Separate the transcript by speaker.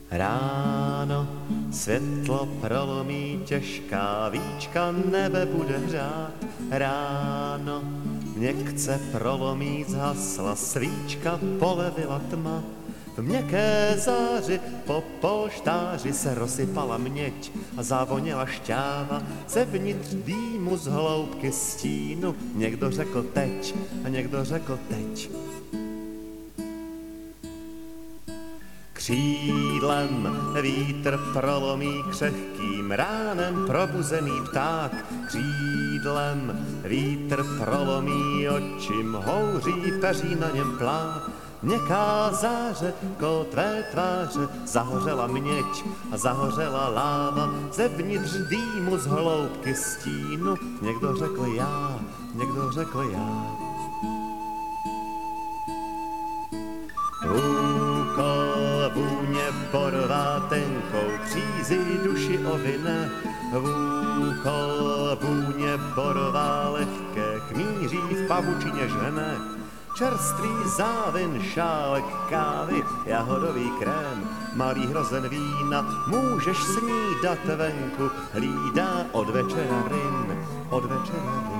Speaker 1: Ráno světlo prolomí těžká víčka, nebe bude hřát. Ráno měkce prolomí, zhasla svíčka, polevila tma. V měkké záři po polštáři se rozsypala měď a zavoněla šťáva. Zevnitř dýmu z hloubky stínu někdo řekl teď a někdo řekl teď. Křídlem vítr prolomí křehkým ránem probuzený pták. Křídlem vítr prolomí, očím houří, peří na něm plát. Měkká záře kol tvé tváře, zahořela měď a zahořela láva. Zevnitř dýmu z hloubky stínu někdo řekl já, někdo řekl já. Úkol vůně porvá tenkou přízi duši ovine. Úkol vůně porvá lehké chmíří v pavučině žene. Čerstvý závin, šálek kávy, jahodový krém, malý hrozen vína, můžeš snídat venku, hlídá od večera ryn, od večera ryn.